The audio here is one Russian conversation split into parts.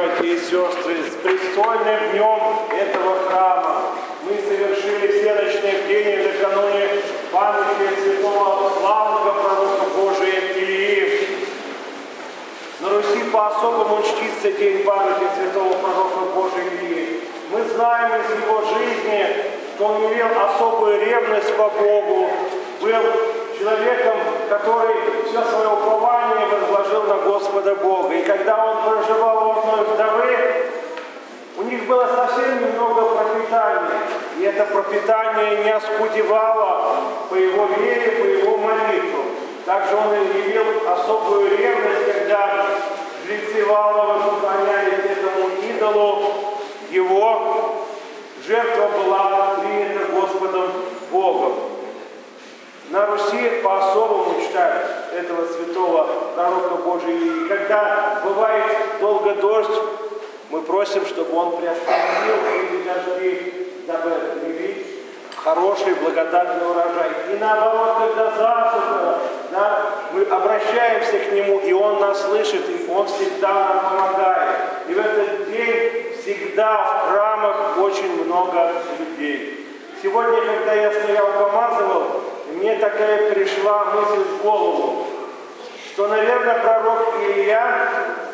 братья и сестры, с престольным днем этого храма. Мы совершили всеночное бдение накануне памяти святого славного пророка Божия Илии. На Руси по-особому чтится день памяти святого пророка Божия Илии. Мы знаем из его жизни, что он имел особую ревность по Богу, был человеком, который все свое упование возложил на Господа Бога. И когда он проживал у одной вдовы, у них было совсем немного пропитания. И это пропитание не оскудевало по его вере, по его молитву. Также он явил особую ревность, когда жрецы Ваалова поклонялись этому идолу. Его жертва была принята Господом Богом. На Руси по-особому читают этого святого пророка Божия. И когда бывает долго дождь, мы просим, чтобы он приостановил эти дожди, дабы явить хороший, благодатный урожай. И наоборот, когда засуха, да, мы обращаемся к нему, и он нас слышит, и он всегда нам помогает. И в этот день всегда в храмах очень много людей. Сегодня, когда я стоял, помазывал, мне такая пришла мысль в голову, что, наверное, пророк Илия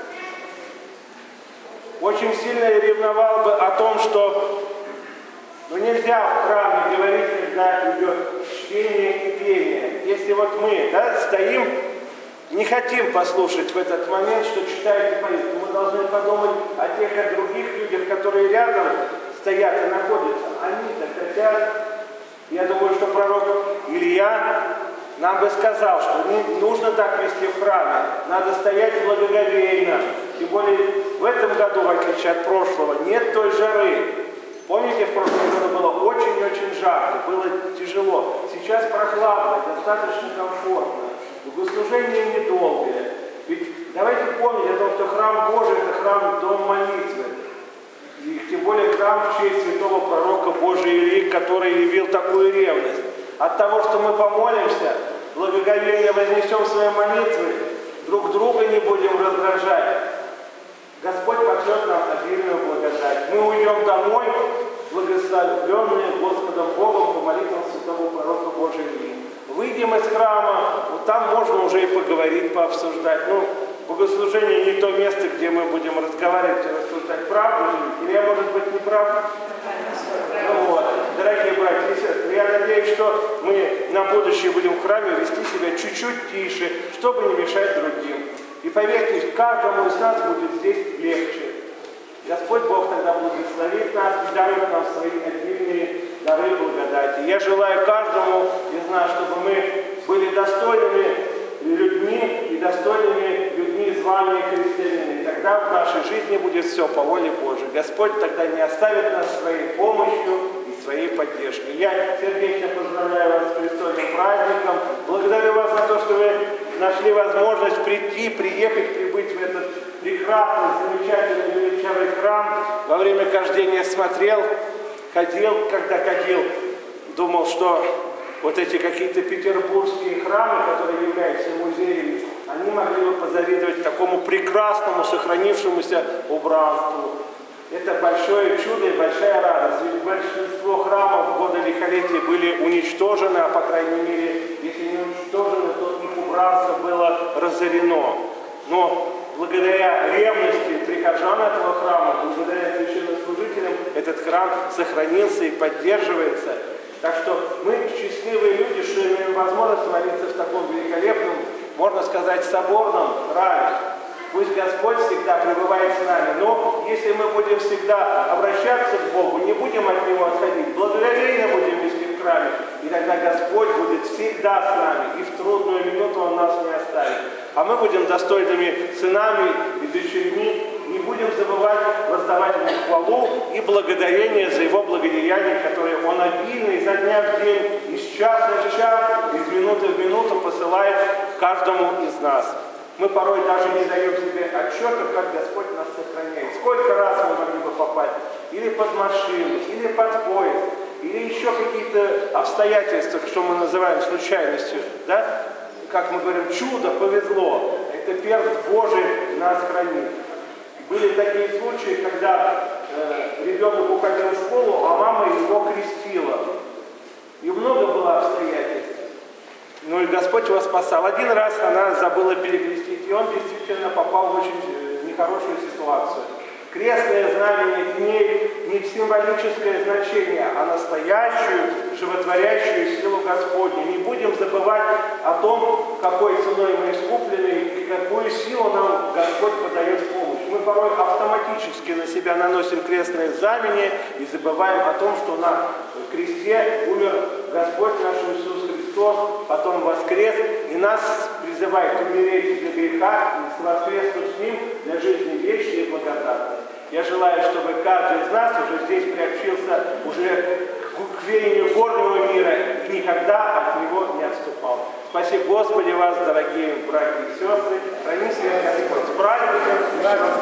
очень сильно ревновал бы о том, что нельзя в храме говорить, когда идет чтение и пение. Если вот мы стоим, не хотим послушать в этот момент, что читает и поет, мы должны подумать о тех и других людях, которые рядом стоят и находятся. Они-то хотят. Я думаю, что пророк Илия нам бы сказал, что не нужно так вести в храме, надо стоять благоговейно. Тем более в этом году, в отличие от прошлого, нет той жары. Помните, в прошлом году было очень-очень жарко, было тяжело. Сейчас прохладно, достаточно комфортно. Богослужение недолгое. Ведь давайте помнить о том, что храм Божий – это храм, дом молитвы. И тем более храм в честь святого пророка Божия Илии, который явил такую ревность. От того, что мы помолимся, благоговейно вознесем свои молитвы, друг друга не будем раздражать, Господь пошлет нам обильную благодать. Мы уйдем домой, благословенные Господом Богом по молитвам святого пророка Божия Илии. Выйдем из храма, вот там можно уже и поговорить, пообсуждать. Богослужение не то место, где мы будем разговаривать и рассуждать, правду же, или я, может быть, не прав? Дорогие братья и сестры, я надеюсь, что мы на будущее будем в храме вести себя чуть-чуть тише, чтобы не мешать другим. И поверьте, каждому из нас будет здесь легче. Господь Бог тогда благословит нас и дарует нам свои отдельные дары благодати. Я желаю каждому из нас, чтобы мы были достойными людьми и достойными людьми звания христианина. И тогда в нашей жизни будет все по воле Божией. Господь тогда не оставит нас своей помощью и своей поддержкой. Я сердечно поздравляю вас с престольным праздником. Благодарю вас за то, что вы нашли возможность прийти, приехать, прибыть в этот прекрасный, замечательный, величавый храм. Во время хождения смотрел, когда ходил, думал, что вот эти какие-то петербургские храмы, которые являются музеями, они могли бы позавидовать такому прекрасному, сохранившемуся убранству. Это большое чудо и большая радость. Ведь большинство храмов в годы лихолетия были уничтожены, а по крайней мере, если не уничтожены, то их убранство было разорено. Но благодаря ревности прихожан этого храма, благодаря священнослужителям, этот храм сохранился и поддерживается. Так что мы счастливые люди, что имеем возможность молиться в таком великолепном, можно сказать, соборном храме. Пусть Господь всегда пребывает с нами. Но если мы будем всегда обращаться к Богу, не будем от Него отходить, благоговейно будем вести в храме, и тогда Господь будет всегда с нами, и в трудную минуту Он нас не оставит. А мы будем достойными сынами и дочерьми, не будем забывать воздавать Ему хвалу и благодарение за Его благодеяния, которые Он обильно изо дня в день, из часа в час, из минуты в минуту посылает каждому из нас. Мы порой даже не даем себе отчета, как Господь нас сохраняет. Сколько раз мы могли бы попасть или под машину, или под поезд, или еще какие-то обстоятельства, что мы называем случайностью, да? Как мы говорим, чудо, повезло. Это перст Божий нас хранит. Были такие случаи, когда ребенок уходил в школу, а мама его крестила. И много было обстоятельств. Ну и Господь его спасал. Один раз она забыла перекрестить, и он действительно попал в очень нехорошую ситуацию. Крестное знамение имеет не символическое значение, а настоящую, животворящую силу Господню. Не будем забывать о том, какой ценой мы искуплены и какую силу нам Господь подает в помощь. Мы порой автоматически на себя наносим крестное знамение и забываем о том, что на кресте умер Господь наш Иисус Христос, потом воскрес, и нас призывает умереть для греха и воскреснуть с Ним для жизни вечной и благодатной. Я желаю, чтобы каждый из нас уже здесь приобщился уже к веянию горнего мира и никогда от него не отступал. Спасибо Господи вас, дорогие братья и сестры. Храни себя Господь с праздником.